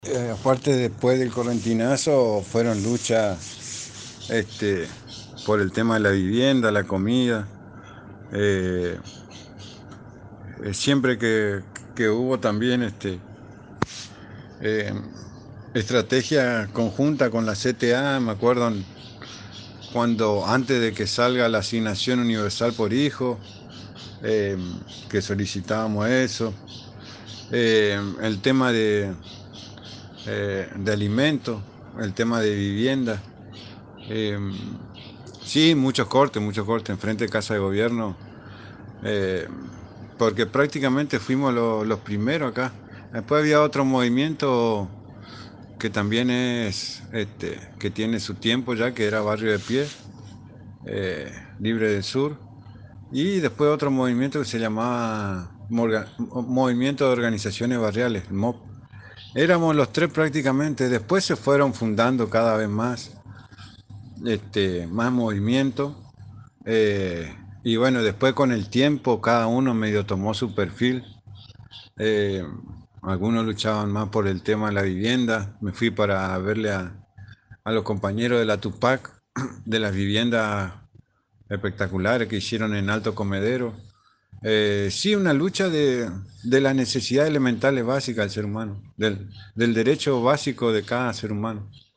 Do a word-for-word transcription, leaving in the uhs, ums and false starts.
Eh, aparte después del correntinazo fueron luchas este, por el tema de la vivienda, la comida. Eh, eh, Siempre que, que hubo también este, eh, estrategia conjunta con la C T A, me acuerdo cuando antes de que salga la asignación universal por hijo, eh, que solicitábamos eso. Eh, el tema de, eh, de alimentos, el tema de vivienda. Eh, sí, muchos cortes, muchos cortes enfrente de Casa de Gobierno, eh, porque prácticamente fuimos lo- los primeros acá. Después había otro movimiento que también es, este, que tiene su tiempo ya, que era Barrio de Pie, eh, Libre del Sur. Y después otro movimiento que se llamaba Morga- Movimiento de Organizaciones Barriales, M O B. Éramos los tres prácticamente, después se fueron fundando cada vez más, este, más movimiento. Eh, y bueno, después con el tiempo cada uno medio tomó su perfil. Eh, Algunos luchaban más por el tema de la vivienda. Me fui para verle a, a los compañeros de la Tupac, de las viviendas espectaculares que hicieron en Alto Comedero. Eh, sí, una lucha de, de las necesidades elementales básicas del ser humano, del, del derecho básico de cada ser humano.